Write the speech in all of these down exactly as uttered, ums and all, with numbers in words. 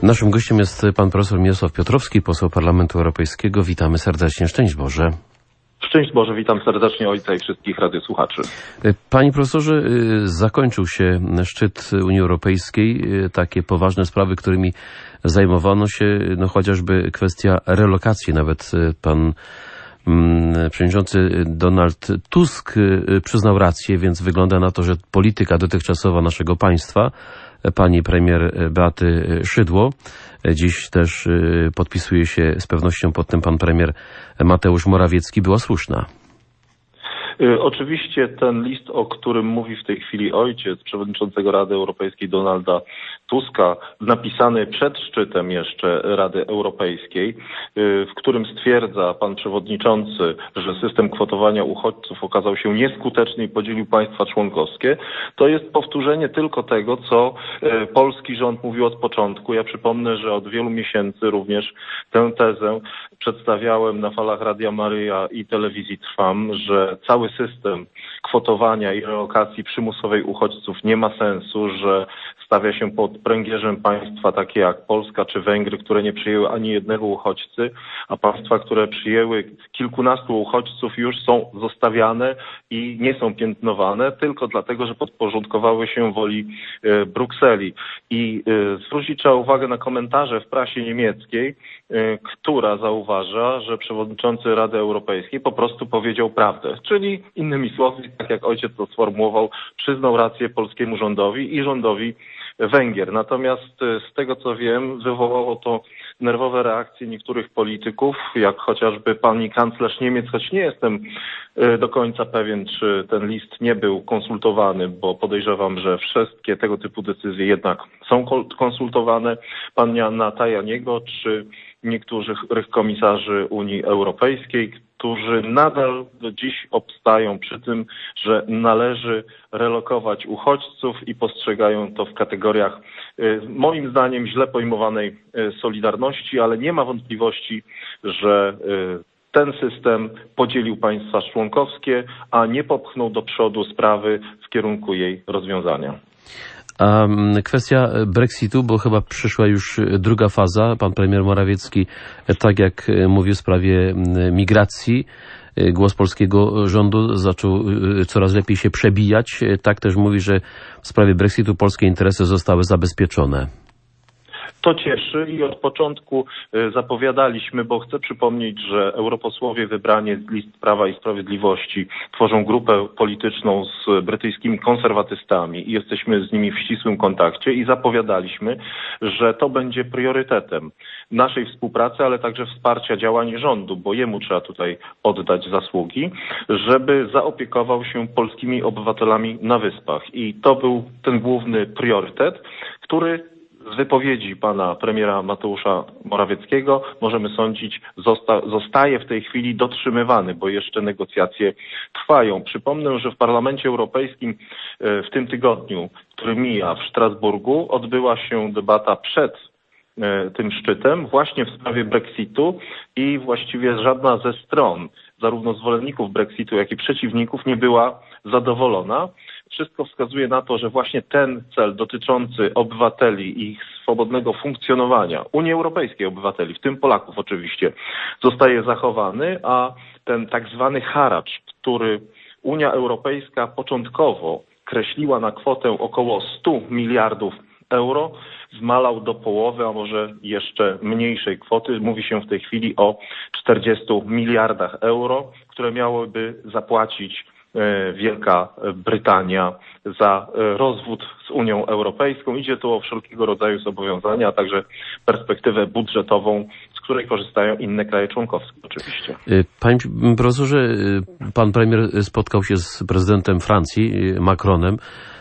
Naszym gościem jest pan profesor Mieczysław Piotrowski, poseł Parlamentu Europejskiego. Witamy serdecznie. Szczęść Boże. Szczęść Boże, witam serdecznie ojca i wszystkich radiosłuchaczy. Panie profesorze, zakończył się szczyt Unii Europejskiej. Takie poważne sprawy, którymi zajmowano się, no chociażby kwestia relokacji. Nawet pan mm, przewodniczący Donald Tusk przyznał rację, więc wygląda na to, że polityka dotychczasowa naszego państwa, pani premier Beaty Szydło, dziś też podpisuje się z pewnością pod tym pan premier Mateusz Morawiecki, była słuszna. Oczywiście ten list, o którym mówi w tej chwili ojciec przewodniczącego Rady Europejskiej Donalda Tuska, napisany przed szczytem jeszcze Rady Europejskiej, w którym stwierdza pan przewodniczący, że system kwotowania uchodźców okazał się nieskuteczny i podzielił państwa członkowskie, to jest powtórzenie tylko tego, co polski rząd mówił od początku. Ja przypomnę, że od wielu miesięcy również tę tezę przedstawiałem na falach Radia Maryja i telewizji Trwam, że cały system kwotowania i relokacji przymusowej uchodźców nie ma sensu, że stawia się pod pręgierzem państwa takie jak Polska czy Węgry, które nie przyjęły ani jednego uchodźcy, a państwa, które przyjęły kilkunastu uchodźców, już są zostawiane i nie są piętnowane tylko dlatego, że podporządkowały się woli e, Brukseli. I e, zwrócić trzeba uwagę na komentarze w prasie niemieckiej, e, która zauważa, że przewodniczący Rady Europejskiej po prostu powiedział prawdę. Czyli innymi słowy, tak jak ojciec to sformułował, przyznał rację polskiemu rządowi i rządowi Węgier. Natomiast z tego co wiem, wywołało to nerwowe reakcje niektórych polityków, jak chociażby pani kanclerz Niemiec, choć nie jestem do końca pewien, czy ten list nie był konsultowany, bo podejrzewam, że wszystkie tego typu decyzje jednak są konsultowane. Pan Janna Tajaniego czy niektórych komisarzy Unii Europejskiej, którzy nadal do dziś obstają przy tym, że należy relokować uchodźców i postrzegają to w kategoriach moim zdaniem źle pojmowanej solidarności, ale nie ma wątpliwości, że ten system podzielił państwa członkowskie, a nie popchnął do przodu sprawy w kierunku jej rozwiązania. A kwestia Brexitu, bo chyba przyszła już druga faza. Pan premier Morawiecki, tak jak mówił w sprawie migracji, głos polskiego rządu zaczął coraz lepiej się przebijać. Tak też mówi, że w sprawie Brexitu polskie interesy zostały zabezpieczone. To cieszy i od początku zapowiadaliśmy, bo chcę przypomnieć, że europosłowie wybrani z list Prawa i Sprawiedliwości tworzą grupę polityczną z brytyjskimi konserwatystami i jesteśmy z nimi w ścisłym kontakcie i zapowiadaliśmy, że to będzie priorytetem naszej współpracy, ale także wsparcia działań rządu, bo jemu trzeba tutaj oddać zasługi, żeby zaopiekował się polskimi obywatelami na Wyspach. I to był ten główny priorytet, który z wypowiedzi pana premiera Mateusza Morawieckiego możemy sądzić, zosta zostaje w tej chwili dotrzymywany, bo jeszcze negocjacje trwają. Przypomnę, że w Parlamencie Europejskim w tym tygodniu, który mija w Strasburgu, odbyła się debata przed tym szczytem właśnie w sprawie Brexitu i właściwie żadna ze stron, zarówno zwolenników Brexitu, jak i przeciwników, nie była zadowolona. Wszystko wskazuje na to, że właśnie ten cel dotyczący obywateli i ich swobodnego funkcjonowania, Unii Europejskiej obywateli, w tym Polaków oczywiście, zostaje zachowany, a ten tak zwany haracz, który Unia Europejska początkowo kreśliła na kwotę około stu miliardów euro, zmalał do połowy, a może jeszcze mniejszej kwoty. Mówi się w tej chwili o czterdziestu miliardach euro, które miałyby zapłacić Wielka Brytania za rozwód z Unią Europejską. Idzie tu o wszelkiego rodzaju zobowiązania, a także perspektywę budżetową, z której korzystają inne kraje członkowskie oczywiście. Panie profesorze, pan premier spotkał się z prezydentem Francji, Macronem.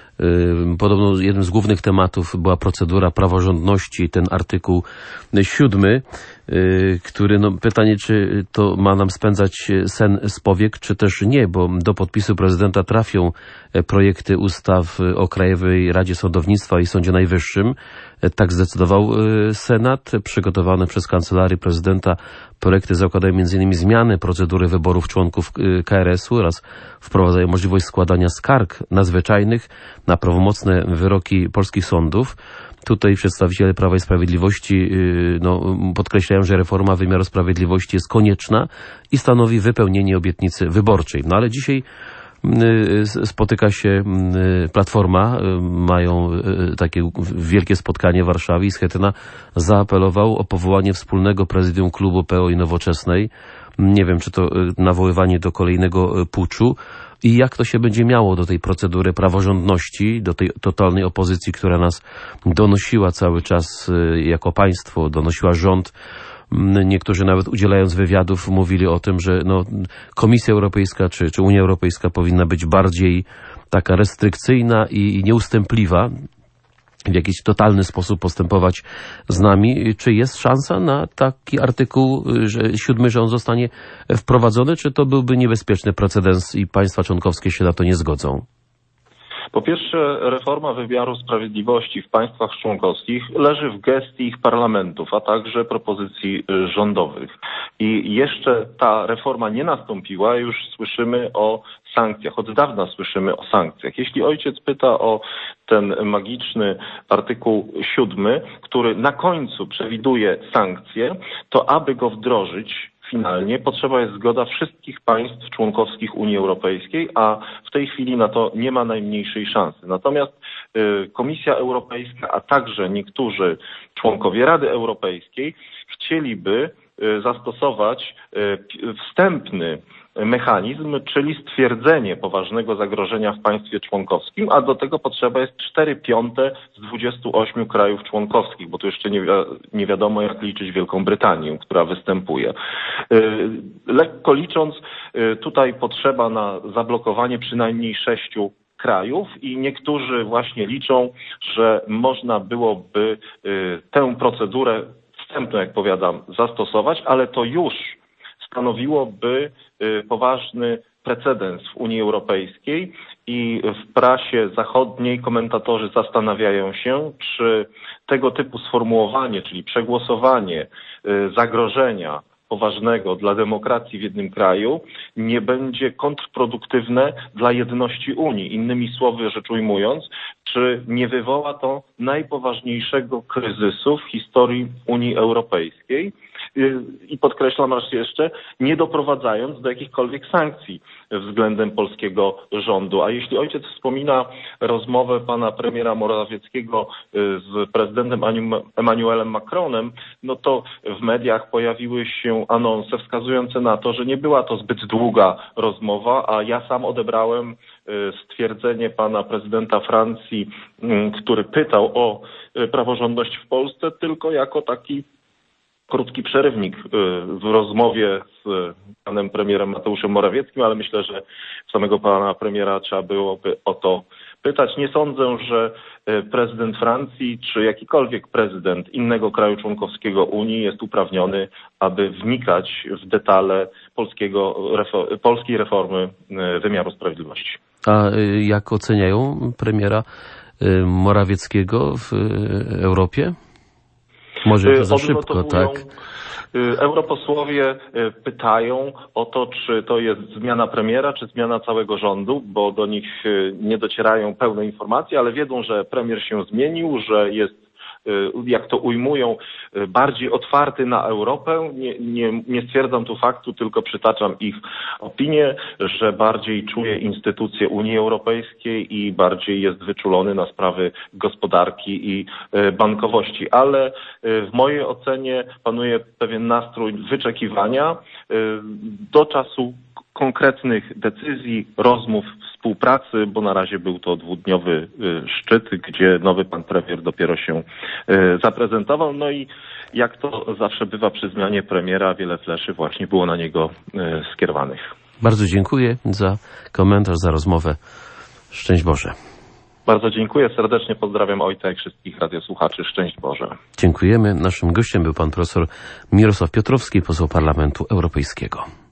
Podobno jednym z głównych tematów była procedura praworządności, ten artykuł siódmy, który, no pytanie, czy to ma nam spędzać sen z powiek, czy też nie, bo do podpisu prezydenta trafią projekty ustaw o Krajowej Radzie Sądownictwa i Sądzie Najwyższym. Tak zdecydował Senat. Przygotowane przez Kancelarię Prezydenta projekty zakładają między innymi zmiany procedury wyborów członków K R S u oraz wprowadzają możliwość składania skarg nadzwyczajnych na prawomocne wyroki polskich sądów. Tutaj przedstawiciele Prawa i Sprawiedliwości no, podkreślają, że reforma wymiaru sprawiedliwości jest konieczna i stanowi wypełnienie obietnicy wyborczej. No ale dzisiaj spotyka się Platforma, mają takie wielkie spotkanie w Warszawie i Schetyna zaapelował o powołanie wspólnego prezydium klubu P O i Nowoczesnej. Nie wiem, czy to nawoływanie do kolejnego puczu i jak to się będzie miało do tej procedury praworządności, do tej totalnej opozycji, która nas donosiła cały czas jako państwo, donosiła rząd. Niektórzy nawet udzielając wywiadów mówili o tym, że no, Komisja Europejska czy, czy Unia Europejska powinna być bardziej taka restrykcyjna i nieustępliwa, w jakiś totalny sposób postępować z nami. Czy jest szansa na taki artykuł że siódmy, że on zostanie wprowadzony, czy to byłby niebezpieczny precedens i państwa członkowskie się na to nie zgodzą? Po pierwsze, reforma wymiaru sprawiedliwości w państwach członkowskich leży w gestii ich parlamentów, a także propozycji rządowych. I jeszcze ta reforma nie nastąpiła, już słyszymy o sankcjach. Od dawna słyszymy o sankcjach. Jeśli ojciec pyta o ten magiczny artykuł siódmy, który na końcu przewiduje sankcje, to aby go wdrożyć finalnie potrzeba jest zgoda wszystkich państw członkowskich Unii Europejskiej, a w tej chwili na to nie ma najmniejszej szansy. Natomiast y, Komisja Europejska, a także niektórzy członkowie Rady Europejskiej chcieliby y, zastosować y, wstępny mechanizm, czyli stwierdzenie poważnego zagrożenia w państwie członkowskim, a do tego potrzeba jest cztery piąte z dwudziestu ośmiu krajów członkowskich, bo tu jeszcze nie, wi nie wiadomo, jak liczyć Wielką Brytanię, która występuje. Lekko licząc, tutaj potrzeba na zablokowanie przynajmniej sześciu krajów i niektórzy właśnie liczą, że można byłoby tę procedurę wstępną, jak powiadam, zastosować, ale to już stanowiłoby poważny precedens w Unii Europejskiej i w prasie zachodniej komentatorzy zastanawiają się, czy tego typu sformułowanie, czyli przegłosowanie zagrożenia poważnego dla demokracji w jednym kraju nie będzie kontrproduktywne dla jedności Unii. Innymi słowy rzecz ujmując, czy nie wywoła to najpoważniejszego kryzysu w historii Unii Europejskiej i podkreślam raz jeszcze, nie doprowadzając do jakichkolwiek sankcji względem polskiego rządu. A jeśli ojciec wspomina rozmowę pana premiera Morawieckiego z prezydentem Emmanuelem Macronem, no to w mediach pojawiły się anonse wskazujące na to, że nie była to zbyt długa rozmowa, a ja sam odebrałem stwierdzenie pana prezydenta Francji, który pytał o praworządność w Polsce, tylko jako taki krótki przerywnik w rozmowie z panem premierem Mateuszem Morawieckim, ale myślę, że samego pana premiera trzeba byłoby o to pytać. Nie sądzę, że prezydent Francji czy jakikolwiek prezydent innego kraju członkowskiego Unii jest uprawniony, aby wnikać w detale polskiego, polskiej reformy wymiaru sprawiedliwości. A jak oceniają premiera Morawieckiego w Europie? Może to za szybko, tak? Europosłowie pytają o to, czy to jest zmiana premiera, czy zmiana całego rządu, bo do nich nie docierają pełne informacje, ale wiedzą, że premier się zmienił, że jest, jak to ujmują, bardziej otwarty na Europę. Nie, nie, nie stwierdzam tu faktu, tylko przytaczam ich opinię, że bardziej czuje instytucje Unii Europejskiej i bardziej jest wyczulony na sprawy gospodarki i bankowości. Ale w mojej ocenie panuje pewien nastrój wyczekiwania do czasu konkretnych decyzji, rozmów, współpracy, bo na razie był to dwudniowy szczyt, gdzie nowy pan premier dopiero się zaprezentował. No i jak to zawsze bywa przy zmianie premiera, wiele fleszy właśnie było na niego skierowanych. Bardzo dziękuję za komentarz, za rozmowę. Szczęść Boże. Bardzo dziękuję, serdecznie pozdrawiam ojca i wszystkich radiosłuchaczy. Szczęść Boże. Dziękujemy. Naszym gościem był pan profesor Mirosław Piotrowski, poseł Parlamentu Europejskiego.